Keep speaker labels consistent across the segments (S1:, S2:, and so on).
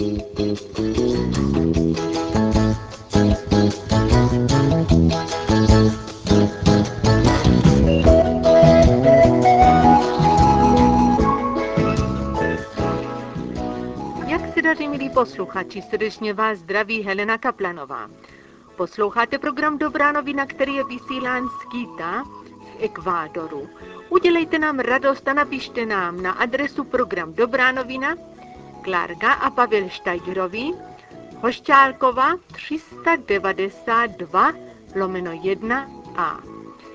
S1: Jak se daří, milí posluchači, srdečně vás zdraví Helena Kaplanová. Posloucháte program Dobrá novina, který je vysílán z Quita v Ekvádoru. Udělejte nám radost a napište nám na adresu program Dobrá novina, Klárka a Pavel Štajgerovi, Hošťálkova 392/1A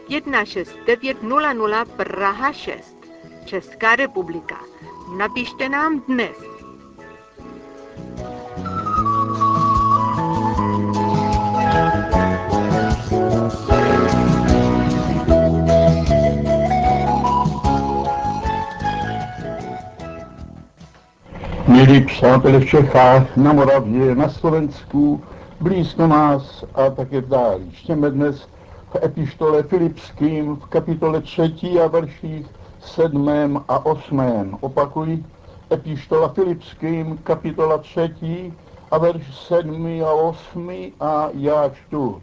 S1: 16900 Praha 6, Česká republika. Napište nám dnes.
S2: Milí přátelé v Čechách, na Moravě, na Slovensku, blízko nás a také dál. Čteme dnes v epištole Filipským v kapitole 3 a verších 7 a 8. Opakuji, epištola Filipským, kapitola 3 a verš 7 a 8 a já čtu.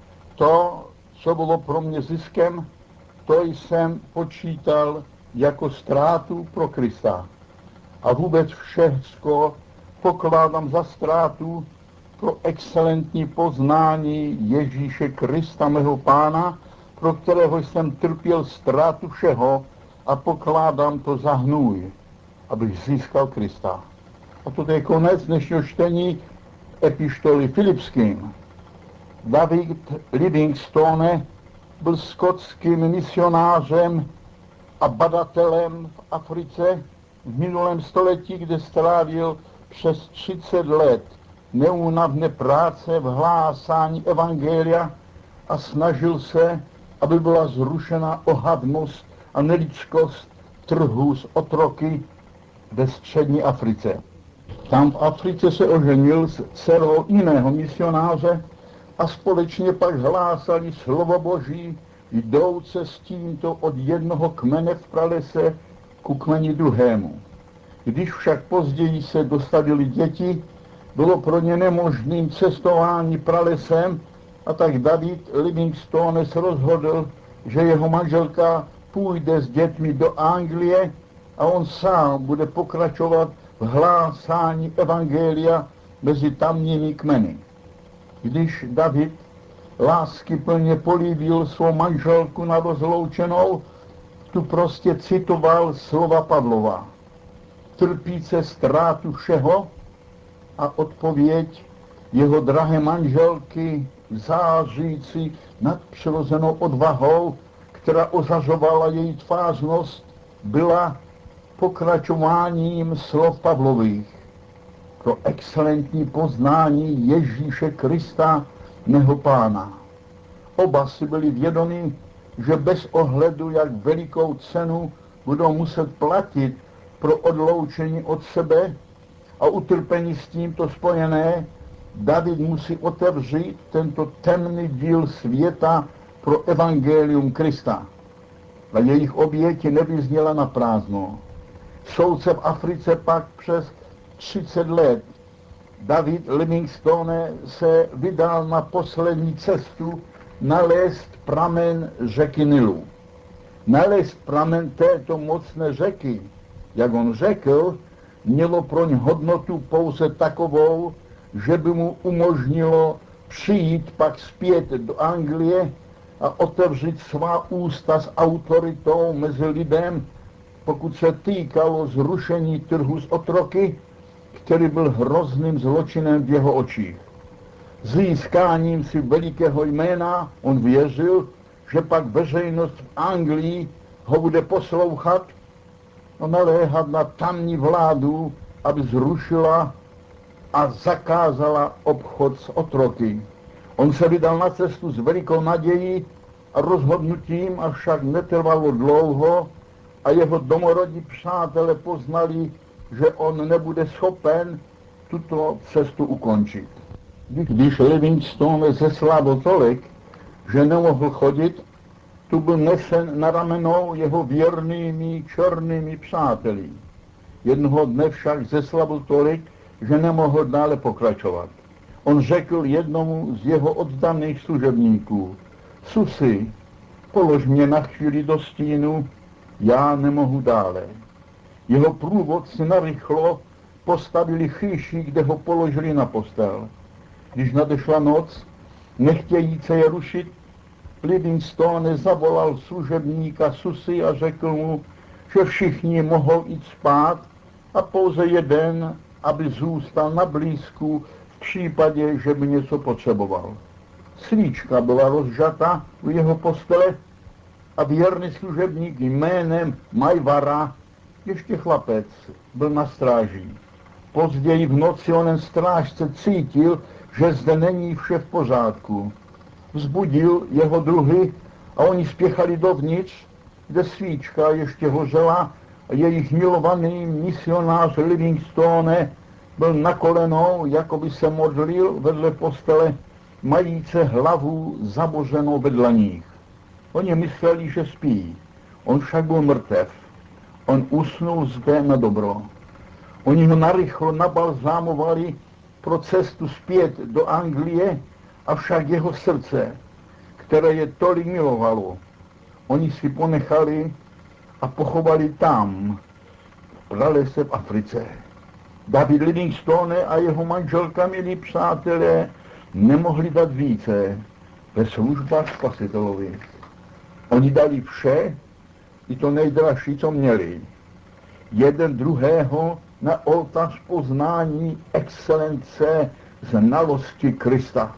S2: To, co bylo pro mě ziskem, to jsem počítal jako ztrátu pro Krista. A vůbec všechno pokládám za ztrátu pro excelentní poznání Ježíše Krista, mého Pána, pro kterého jsem trpěl ztrátu všeho a pokládám to za hnůj, abych získal Krista. A to je konec dnešního čtení epištoly Filipským. David Livingstone byl skotským misionářem a badatelem v Africe v minulém století, kde strávil přes 30 let neúnavné práce v hlásání evangelia a snažil se, aby byla zrušena ohavnost a nelidskost trhu s otroky ve střední Africe. Tam v Africe se oženil s dcerou jiného misionáře a společně pak hlásali slovo Boží, jdouce s tímto od jednoho kmene v pralese ku kmeni druhému. Když však později se dostavili děti, bylo pro ně nemožným cestování pralesem a tak David Livingstone se rozhodl, že jeho manželka půjde s dětmi do Anglie a on sám bude pokračovat v hlásání evangelia mezi tamními kmeny. Když David láskyplně políbil svou manželku na rozloučenou, tu prostě citoval slova Pavlova. Trpíce ztrátu všeho a odpověď jeho drahé manželky zářící nadpřirozenou odvahou, která ozařovala její tvářnost, byla pokračováním slov Pavlových. Pro excelentní poznání Ježíše Krista, mého Pána. Oba si byli vědomi, že bez ohledu, jak velikou cenu budou muset platit pro odloučení od sebe a utrpení s tímto spojené, David musí otevřít tento temný díl světa pro evangelium Krista. A jejich oběť nevyzněla na prázdno. Soudce v Africe pak přes 30 let David Livingstone se vydal na poslední cestu nalézt pramen řeky Nilu. Nalézt pramen této mocné řeky, jak on řekl, mělo pro ně hodnotu pouze takovou, že by mu umožnilo přijít pak zpět do Anglie a otevřít svá ústa s autoritou mezi lidem, pokud se týkalo zrušení trhu s otroky, který byl hrozným zločinem v jeho očích. Získáním si velikého jména on věřil, že pak veřejnost v Anglii ho bude poslouchat a naléhat na tamní vládu, aby zrušila a zakázala obchod s otroky. On se vydal na cestu s velikou nadějí a rozhodnutím, avšak netrvalo dlouho a jeho domorodí přátelé poznali, že on nebude schopen tuto cestu ukončit. Když Livingstone zeslábil tolik, že nemohl chodit, tu byl nesen na ramenou jeho věrnými černými přáteli. Jednoho dne však zeslavil tolik, že nemohl dále pokračovat. On řekl jednomu z jeho oddaných služebníků: Susi, polož mě na chvíli do stínu, já nemohu dále. Jeho průvodci narychlo postavili chýši, kde ho položili na postel. Když nadešla noc, nechtějíce je rušit, Livingstone zavolal služebníka Susy a řekl mu, že všichni mohou jít spát a pouze jeden, aby zůstal na blízku v případě, že by něco potřeboval. Svíčka byla rozžata u jeho postele a věrný služebník jménem Majvara, ještě chlapec, byl na stráži. Později v noci onen strážce cítil, že zde není vše v pořádku. Vzbudil jeho druhy a oni spěchali dovnitř, kde svíčka ještě hořela a jejich milovaný misionář Livingstone byl na kolenou, jako by se modlil vedle postele, majíce hlavu zabořenou vedle nich. Oni mysleli, že spí, on však byl mrtev. On usnul zde na dobro. Oni ho narychlo nabalzámovali pro cestu zpět do Anglie, avšak jeho srdce, které je tolik milovalo, oni si ponechali a pochovali tam, v pralese v Africe. David Livingstone a jeho manželka, milí přátelé, nemohli dát více ve službách Spasitelovi. Oni dali vše, i to nejdražší, co měli. Jeden druhého na oltář poznání excelence znalosti Krista.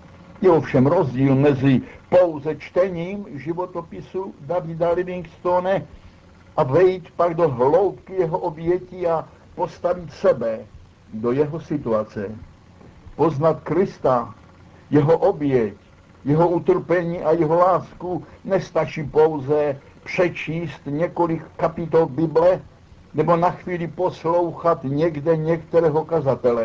S2: Je ovšem rozdíl mezi pouze čtením životopisu Davida Livingstone a vejít pak do hloubky jeho obětí a postavit sebe do jeho situace. Poznat Krista, jeho oběť, jeho utrpení a jeho lásku nestačí pouze přečíst několik kapitol Bible nebo na chvíli poslouchat někde některého kazatele.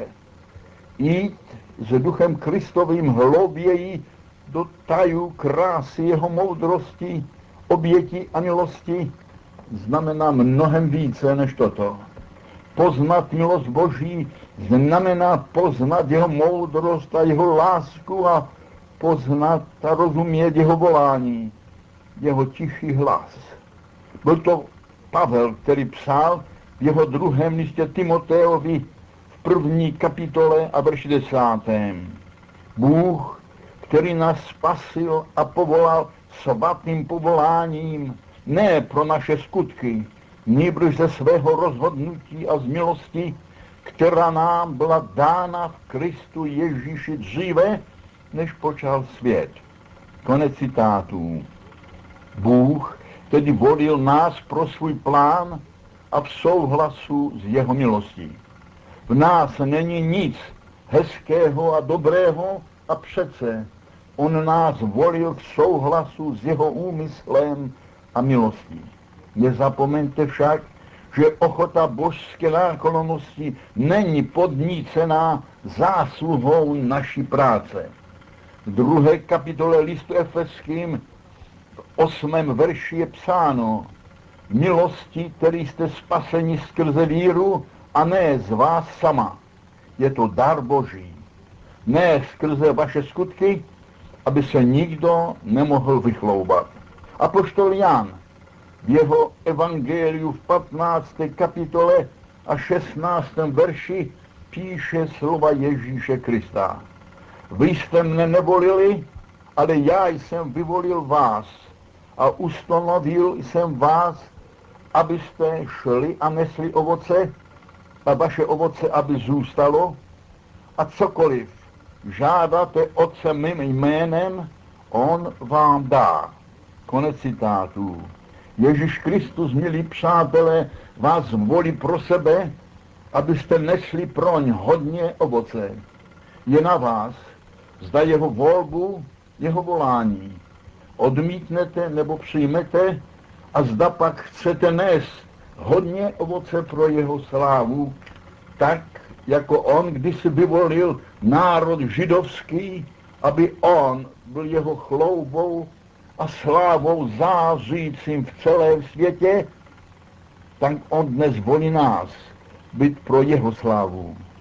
S2: Jít s duchem Kristovým hlouběji do tajů krásy jeho moudrosti, oběti a milosti znamená mnohem více než toto. Poznat milost Boží znamená poznat jeho moudrost a jeho lásku a poznat a rozumět jeho volání, jeho tichý hlas. Byl to Pavel, který psal v jeho druhém listě Timoteovi v 1. kapitole a verši 10. Bůh, který nás spasil a povolal svatým povoláním, ne pro naše skutky, nýbrž ze svého rozhodnutí a z milosti, která nám byla dána v Kristu Ježíši dříve, než počal svět. Konec citátů. Bůh tedy volil nás pro svůj plán a v souhlasu s jeho milostí. V nás není nic hezkého a dobrého a přece on nás volil v souhlasu s jeho úmyslem a milostí. Nezapomeňte však, že ochota božské náklonnosti není podnícená zásluhou naší práce. V 2. kapitole listu Efeským v 8. verši je psáno: milosti, který jste spaseni skrze víru a ne z vás sama. Je to dar Boží. Ne skrze vaše skutky, aby se nikdo nemohl vychloubat. Apoštol Jan v jeho evangeliu v 15. kapitole a 16. verši píše slova Ježíše Krista. Vy jste mne nevolili, ale já jsem vyvolil vás a ustanovil jsem vás, abyste šli a nesli ovoce a vaše ovoce, aby zůstalo, a cokoliv žádáte Otce mým jménem, on vám dá. Konec citátů. Ježíš Kristus, milí přátelé, vás volí pro sebe, abyste nesli proň hodně ovoce. Je na vás, zda jeho volbu, jeho volání odmítnete nebo přijmete a zda pak chcete nést hodně ovoce pro jeho slávu, tak jako on kdysi vyvolil národ židovský, aby on byl jeho chloubou a slávou zářícím v celém světě, tak on dnes volí nás být pro jeho slávu.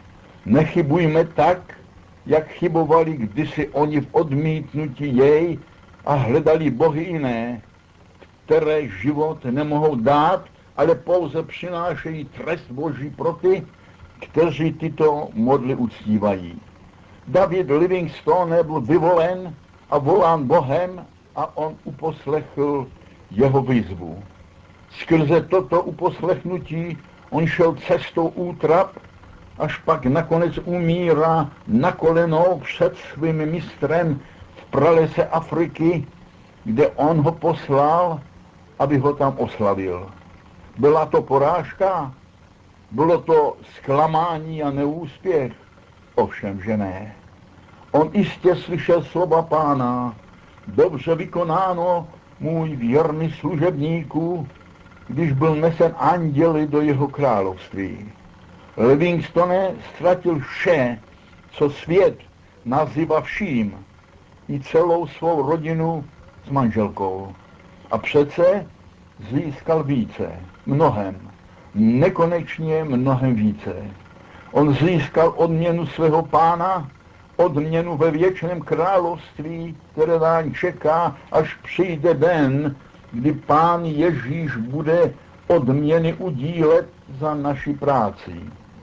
S2: Nechybujme tak, jak chybovali kdysi oni v odmítnutí jej a hledali bohy jiné, které život nemohou dát, ale pouze přinášejí trest Boží pro ty, kteří tyto modly uctívají. David Livingstone byl vyvolen a volán Bohem a on uposlechl jeho výzvu. Skrze toto uposlechnutí on šel cestou útrap, až pak nakonec umírá na kolenou před svým mistrem v pralese Afriky, kde on ho poslal, aby ho tam oslavil. Byla to porážka? Bylo to zklamání a neúspěch? Ovšem, že ne. On jistě slyšel slova Pána: dobře vykonáno, můj věrný služebníku, když byl nesen anděli do jeho království. Livingstone ztratil vše, co svět nazývá vším, i celou svou rodinu s manželkou. A přece získal více, mnohem, nekonečně mnohem více. On získal odměnu svého Pána, odměnu ve věčném království, které nám čeká, až přijde den, kdy Pán Ježíš bude odměny udílet za naši práci.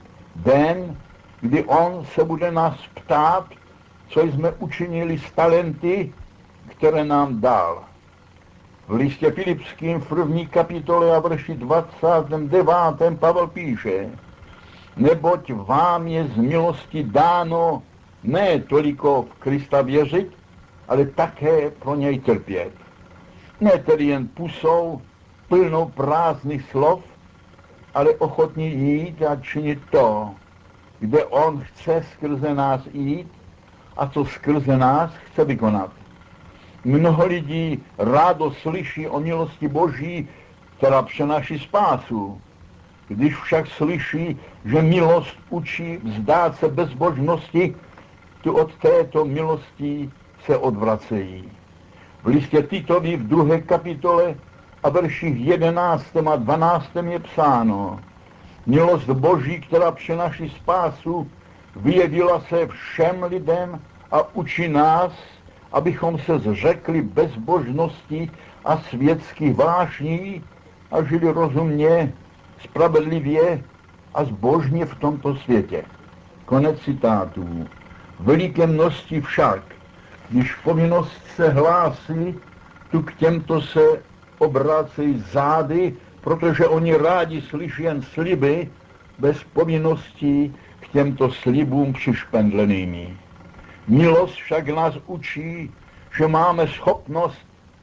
S2: Den, kdy on se bude nás ptát, co jsme učinili s talenty, které nám dal. V listě Filipským v 1. kapitole a verši 29. Pavel píše: neboť vám je z milosti dáno ne toliko v Krista věřit, ale také pro něj trpět. Ne tedy jen pusou plnou prázdných slov, ale ochotní jít a činit to, kde on chce skrze nás jít a co skrze nás chce vykonat. Mnoho lidí rádo slyší o milosti Boží, která přináší spásu. Když však slyší, že milost učí vzdát se bezbožnosti, tu od této milosti se odvracejí. V listě Titovi v 2. kapitole a verších 11. a 12. je psáno: milost Boží, která přináší spásu, vyjevila se všem lidem a učí nás, abychom se zřekli bezbožnosti a světských vášní a žili rozumně, spravedlivě a zbožně v tomto světě. Konec citátů. Veliké množství však, když povinnost se hlásí, tu k těmto se obrácejí zády, protože oni rádi slyší jen sliby, bez povinností k těmto slibům přišpendlenými. Milost však nás učí, že máme schopnost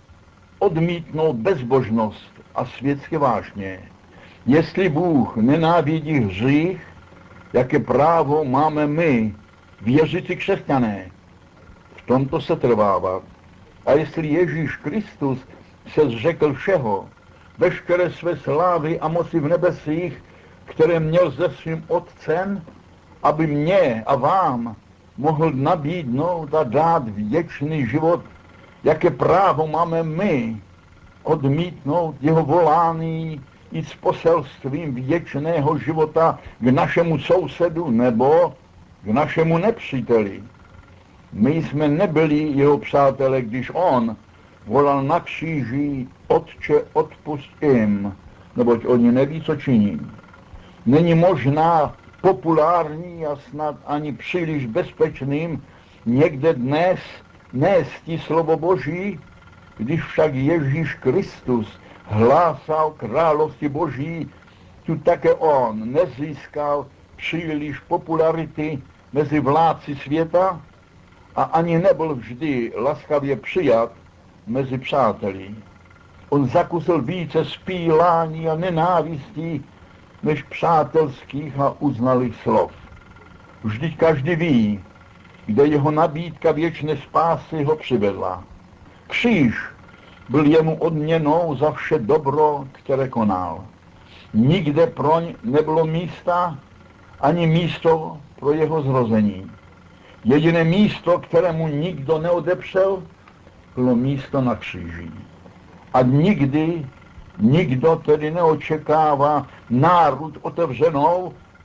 S2: odmítnout bezbožnost a světské vášně. Jestli Bůh nenávidí hřích, jaké právo máme my, věřící křesťané, v tomto se trvávat? A jestli Ježíš Kristus se zřekl všeho, veškeré své slávy a moci v nebesích, které měl se svým Otcem, aby mě a vám mohl nabídnout a dát věčný život, jaké právo máme my odmítnout jeho volání i s poselstvím věčného života k našemu sousedu nebo k našemu nepříteli. My jsme nebyli jeho přátelé, když on volal na kříži: Otče, odpusť jim, neboť oni neví, co činí. Není možná populární a snad ani příliš bezpečným někde dnes nést slovo Boží, když však Ježíš Kristus hlásal království Boží, tu také on nezískal příliš popularity mezi vládci světa a ani nebyl vždy laskavě přijat mezi přáteli. On zakusil více spílání a nenávistí než přátelských a uznalých slov. Vždyť každý ví, kde jeho nabídka věčné spásy ho přivedla. Kříž byl jemu odměnou za vše dobro, které konal. Nikde proň nebylo místa, ani místo pro jeho zrození. Jediné místo, kterému nikdo neodepřel, bylo místo na kříži. A nikdy nikdo tedy neočekává národ otevřenou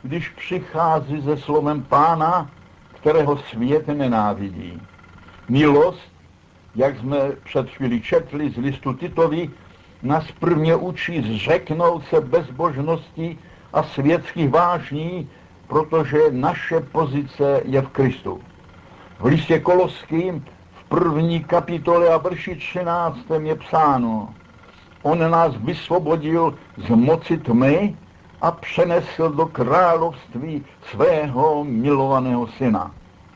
S2: když přichází se slovem Pána, kterého svět nenávidí. Milost, jak jsme před chvíli četli z listu Titovi, nás prvně učí zřeknout se bezbožnosti a světských vášní, protože naše pozice je v Kristu. V listě Koloským v 1. kapitole a verši 13. je psáno: On nás vysvobodil z moci tmy a přenesl do království svého milovaného syna.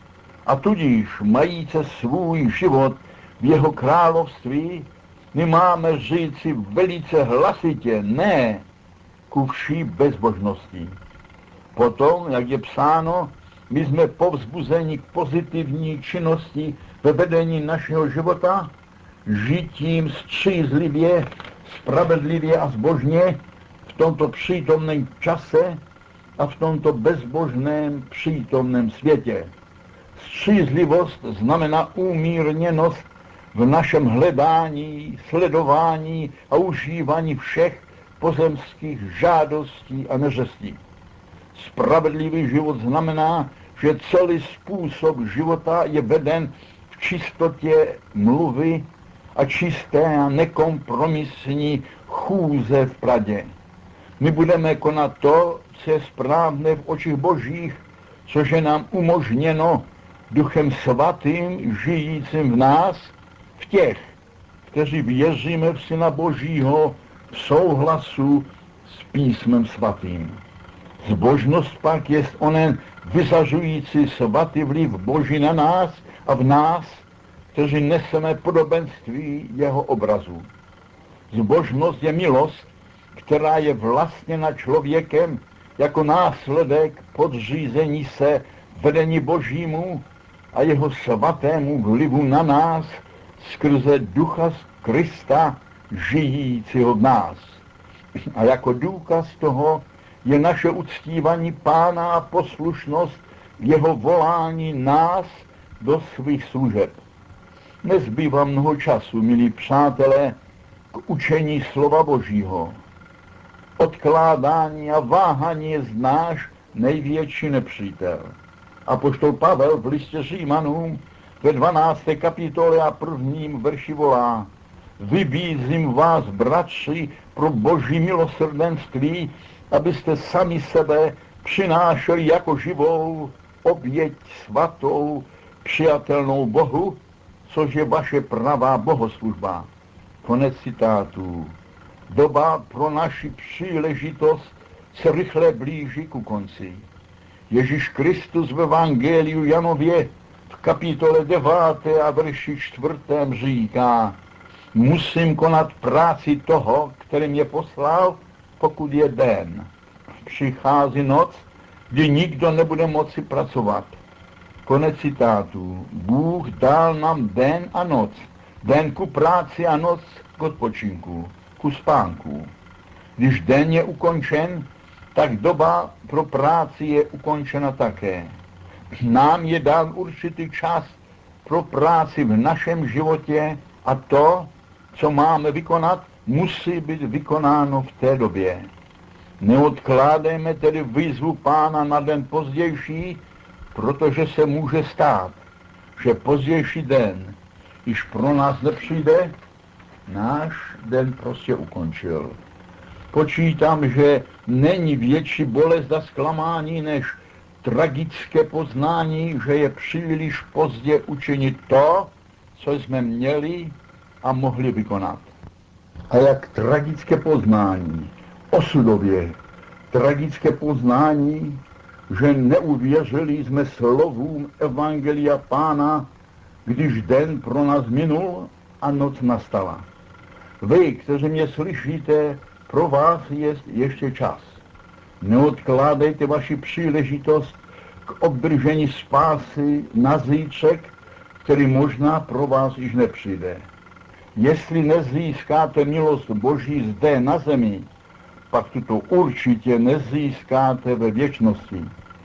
S2: A tudíž, majíce svůj život v jeho království, my máme říci velice hlasitě ne ku vší bezbožnosti. Potom, jak je psáno, my jsme povzbuzeni k pozitivní činnosti ve vedení našeho života, žitím střízlivě, spravedlivě a zbožně v tomto přítomném čase a v tomto bezbožném přítomném světě. Střízlivost znamená umírněnost v našem hledání, sledování a užívání všech pozemských žádostí a neřestí. Spravedlivý život znamená, že celý způsob života je veden v čistotě mluvy a čisté a nekompromisní chůze v pravdě. My budeme konat to, co je správné v očích Božích, což je nám umožněno Duchem Svatým žijícím v nás, v těch, kteří věříme v Syna Božího v souhlasu s Písmem Svatým. Zbožnost pak jest onen vyzařující svatý vliv Boží na nás a v nás, kteří neseme podobenství jeho obrazu. Zbožnost je milost, která je vlastněna člověkem jako následek podřízení se vedení Božímu a jeho svatému vlivu na nás skrze Ducha Krista žijícího v nás. A jako důkaz toho je naše uctívání Pána a poslušnost jeho volání nás do svých služeb. Nezbývá mnoho času, milí přátelé, k učení slova Božího. Odkládání a váhání je náš největší nepřítel. Apoštol Pavel v listě Římanům ve 12. kapitole a 1. verši volá: Vybízím vás, bratři, pro Boží milosrdenství, abyste sami sebe přinášeli jako živou oběť svatou, přijatelnou Bohu, což je vaše pravá bohoslužba. Konec citátu. Doba pro naši příležitost se rychle blíží ku konci. Ježíš Kristus v Evangeliu Janově v kapitole 9. a verši 4. říká: Musím konat práci toho, který mě poslal, pokud je den. Přichází noc, kdy nikdo nebude moci pracovat. Konec citátu. Bůh dal nám den a noc. Den ku práci a noc k odpočinku, ku spánku. Když den je ukončen, tak doba pro práci je ukončena také. Nám je dán určitý čas pro práci v našem životě a to, co máme vykonat, musí být vykonáno v té době. Neodkládejme tedy výzvu Pána na den pozdější, protože se může stát, že pozdější den již pro nás nepřijde, náš den prostě ukončil. Počítám, že není větší bolest a zklamání než tragické poznání, že je příliš pozdě učinit to, co jsme měli a mohli vykonat. A jak tragické poznání, osudově tragické poznání, že neuvěřili jsme slovům Evangelia Pána, když den pro nás minul a noc nastala. Vy, kteří mě slyšíte, pro vás je ještě čas. Neodkládejte vaši příležitost k obdržení spásy na zítřek, který možná pro vás již nepřijde. Jestli nezískáte milost Boží zde na zemi, pak tuto určitě nezískáte ve věčnosti.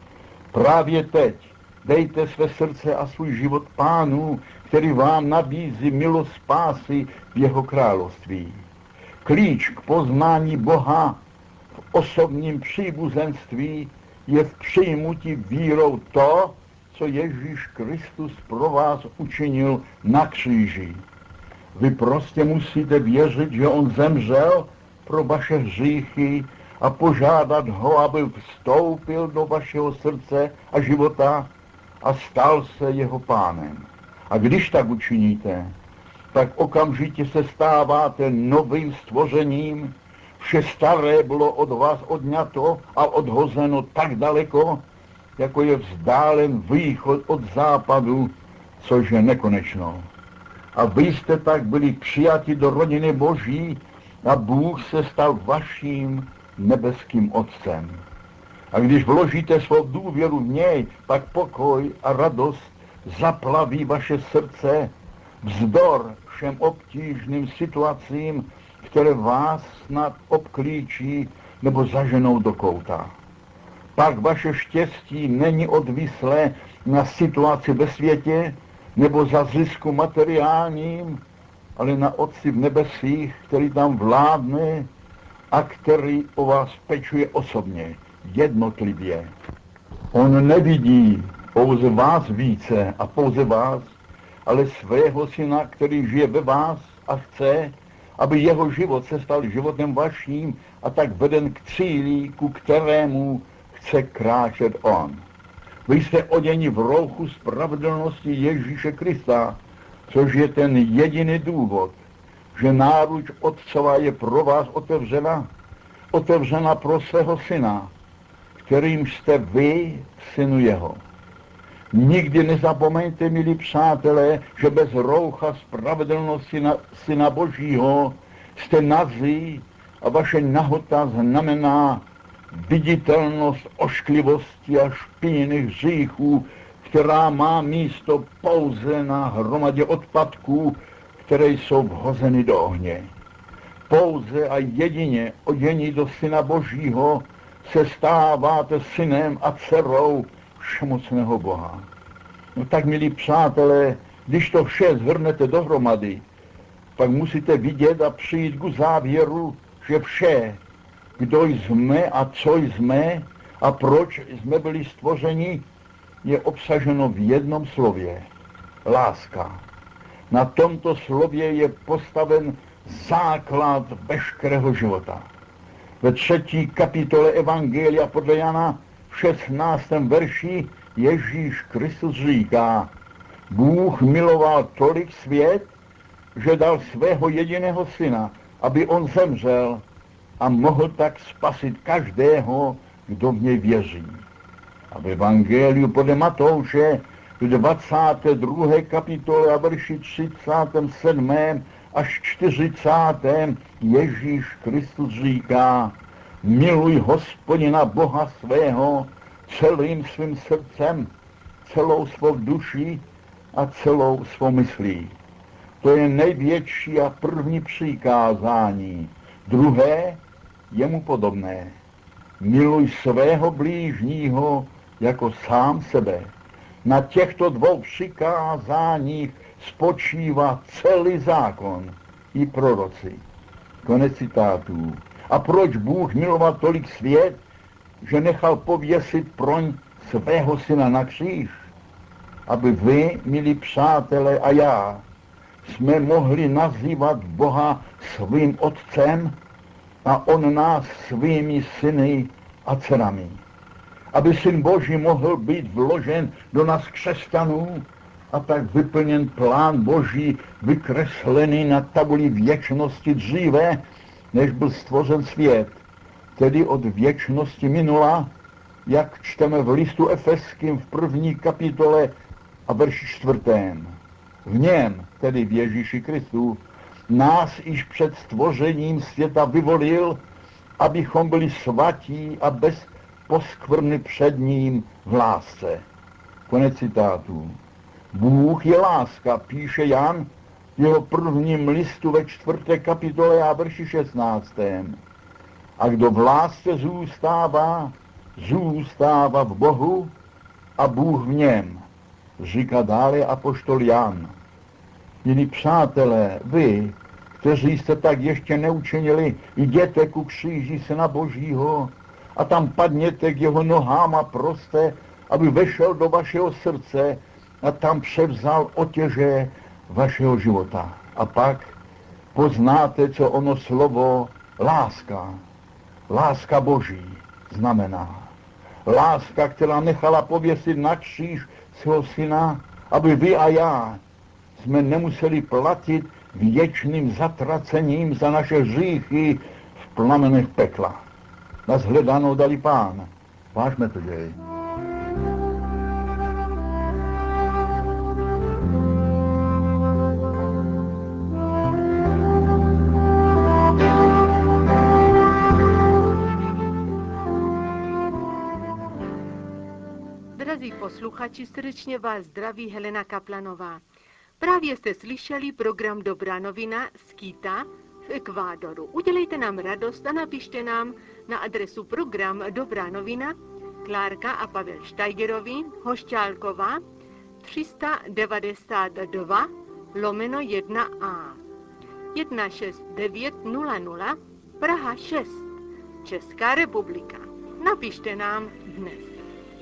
S2: Právě teď dejte své srdce a svůj život Pánu, který vám nabízí milost spásy v jeho království. Klíč k poznání Boha v osobním příbuzenství je v přijmutí vírou to, co Ježíš Kristus pro vás učinil na kříži. Vy prostě musíte věřit, že on zemřel pro vaše hříchy a požádat ho, aby vstoupil do vašeho srdce a života a stal se jeho pánem. A když tak učiníte, tak okamžitě se stáváte novým stvořením. Vše staré bylo od vás odňato a odhozeno tak daleko, jako je vzdálen východ od západu, což je nekonečno. A vy jste tak byli přijati do rodiny Boží a Bůh se stal vaším nebeským Otcem. A když vložíte svou důvěru v něj, pak pokoj a radost zaplaví vaše srdce vzdor všem obtížným situacím, které vás snad obklíčí nebo zaženou do kouta. Pak vaše štěstí není odvislé na situaci ve světě nebo za zisku materiálním, ale na Otci v nebesích, který tam vládne a který o vás pečuje osobně, jednotlivě. On nevidí pouze vás více a pouze vás, ale svého syna, který žije ve vás a chce, aby jeho život se stal životem vaším a tak veden k cíli, ku kterému chce kráčet on. Vy jste oděni v rouchu spravedlnosti Ježíše Krista, což je ten jediný důvod, že náruč Otcova je pro vás otevřena pro svého syna, kterým jste vy, synu jeho. Nikdy nezapomeňte, milí přátelé, že bez roucha spravedlnosti syna Božího jste nazí a vaše nahota znamená viditelnost ošklivosti a špinných hříchů, která má místo pouze na hromadě odpadků, které jsou vhozeny do ohně. Pouze a jedině odění do syna Božího se stáváte synem a dcerou všemocného Boha. No tak, milí přátelé, když to vše zhrnete dohromady, pak musíte vidět a přijít k závěru, že vše, kdo jsme a co jsme a proč jsme byli stvořeni, je obsaženo v jednom slově. Láska. Na tomto slově je postaven základ veškerého života. Ve 3. kapitole Evangelia podle Jana v 16. verši Ježíš Kristus říká: Bůh miloval tolik svět, že dal svého jediného syna, aby on zemřel a mohl tak spasit každého, kdo v něj věří. A v Evangeliu podle Matouše v 22. kapitole a verši 37. až 40. Ježíš Kristus říká: Miluj Hospodina Boha svého celým svým srdcem, celou svou duší a celou svou myslí. To je největší a první přikázání. Druhé je mu podobné. Miluj svého blížního jako sám sebe. Na těchto dvou přikázáních spočívá celý zákon i proroci. Konec citátů. A proč Bůh miloval tolik svět, že nechal pověsit proň svého syna na kříž? Aby vy, milí přátelé, a já jsme mohli nazývat Boha svým Otcem a on nás svými syny a dcerami. Aby Syn Boží mohl být vložen do nás křesťanů a tak vyplněn plán Boží vykreslený na tabuli věčnosti dříve, než byl stvořen svět, tedy od věčnosti minula, jak čteme v listu Efeským v 1. kapitole a verši 4. V něm, tedy v Ježíši Kristu, nás již před stvořením světa vyvolil, abychom byli svatí a bez poskvrny před ním v lásce. Konec citátů. Bůh je láska, píše Jan v jeho prvním listu ve 4. kapitole a verši 16. A kdo v lásce zůstává v Bohu a Bůh v něm, říká dále apoštol Jan. Milí přátelé, vy, kteří jste tak ještě neučinili, jděte ku kříži Syna Božího a tam padněte k jeho nohám a proste, aby vešel do vašeho srdce a tam převzal otěže vašeho života. A pak poznáte, co ono slovo láska, láska Boží znamená. Láska, která nechala pověsit na kříž svého syna, aby vy a já jsme nemuseli platit věčným zatracením za naše hříchy v plamenech pekla. Na shledanou dali Pán. Vážme to, děj.
S1: Drazí posluchači, srdečně vás zdraví Helena Kaplanová. Právě jste slyšeli program Dobrá novina z Quita v Ekvádoru. Udělejte nám radost a napište nám na adresu program Dobrá novina, Klárka a Pavel Štajgerovi, Hošťálková, 392 /1A, 16900, Praha 6, Česká republika. Napište nám dnes.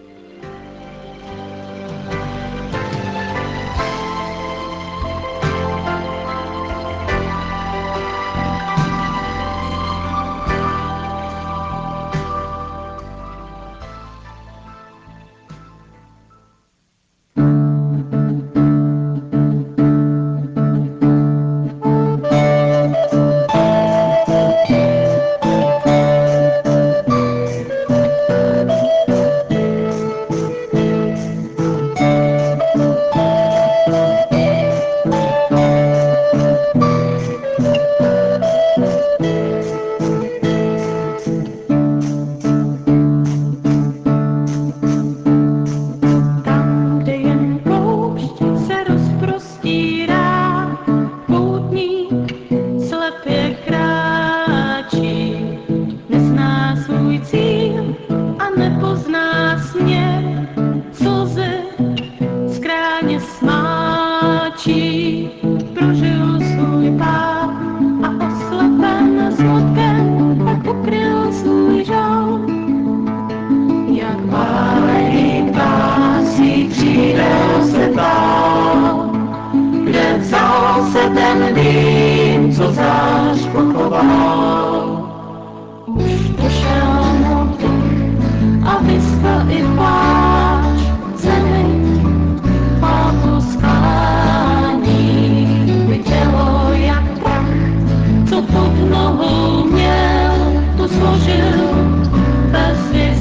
S3: Prožil svůj pád a oslepen smutkem pak ukryl svůj žal. Jak malý pásí křídel se bál, kde vzal se ten dým, co zář pochoval. Už došel motor a vyschl i pláč v zemi, páku sklání. Vidělo jak prach, co pod nohou měl, tu složil bez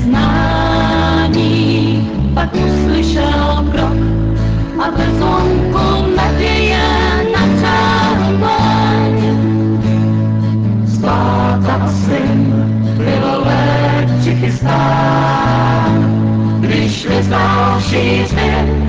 S3: vyznání. Pak uslyšel krok a ve zvonku naděje natřel dlaň. Spát syn byl lék přichystán, když vyznal vší zvěd